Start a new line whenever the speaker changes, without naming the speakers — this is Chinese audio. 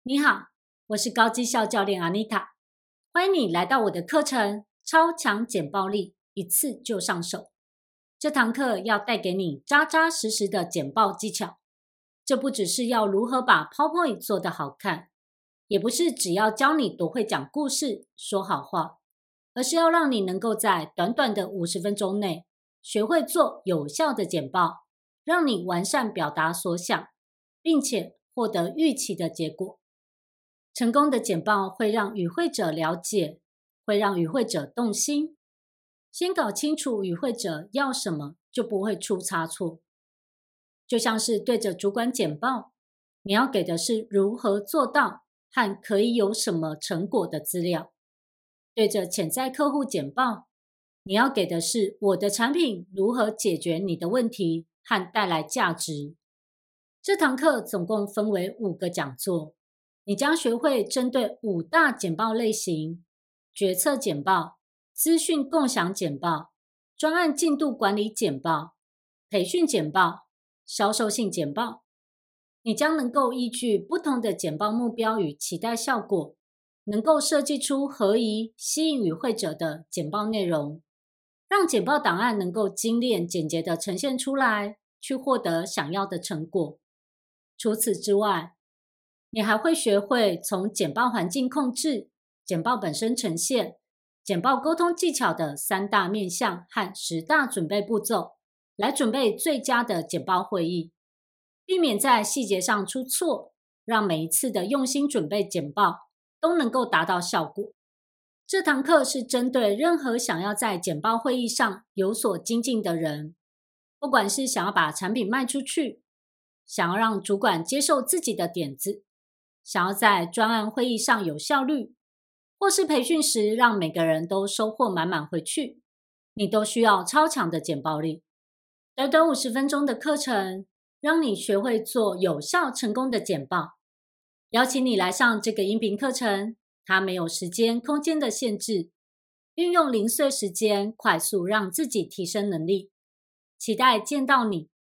你好，我是高绩效教练 Anita， 欢迎你来到我的课程超强简报力，一次就上手。这堂课要带给你扎扎实实的简报技巧，这不只是要如何把 PowerPoint 做得好看，也不是只要教你多会讲故事、说好话，而是要让你能够在短短的50分钟内学会做有效的简报，让你完善表达所想，并且获得预期的结果。成功的简报会让与会者了解，会让与会者动心。先搞清楚与会者要什么，就不会出差错。就像是对着主管简报，你要给的是如何做到和可以有什么成果的资料。对着潜在客户简报，你要给的是我的产品如何解决你的问题和带来价值。这堂课总共分为5个讲座，你将学会针对5大简报类型：决策简报、资讯共享简报、专案进度管理简报、培训简报、销售性简报。你将能够依据不同的简报目标与期待效果，能够设计出合宜、吸引与会者的简报内容，让简报档案能够精炼简洁地呈现出来，去获得想要的成果。除此之外，你还会学会从简报环境控制、简报本身呈现、简报沟通技巧的3大面向和10大准备步骤，来准备最佳的简报会议，避免在细节上出错，让每一次的用心准备简报都能够达到效果。这堂课是针对任何想要在简报会议上有所精进的人，不管是想要把产品卖出去，想要让主管接受自己的点子，想要在专案会议上有效率，或是培训时让每个人都收获满满回去，你都需要超强的简报力。短短50分钟的课程，让你学会做有效成功的简报。邀请你来上这个音频课程，它没有时间、空间的限制，运用零碎时间，快速让自己提升能力。期待见到你。